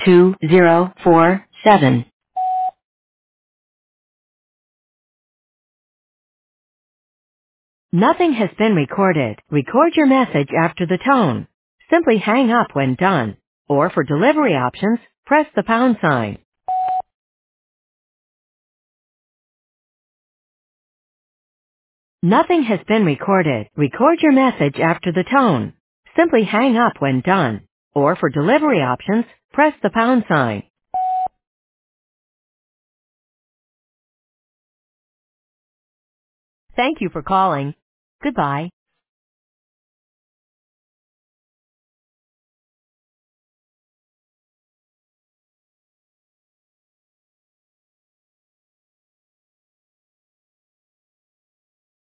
2047. Nothing has been recorded. Record your message after the tone. Simply hang up when done. Or for delivery options, press the pound sign. Nothing has been recorded. Record your message after the tone. Simply hang up when done. Or for delivery options, press the pound sign. Thank you for calling. Goodbye.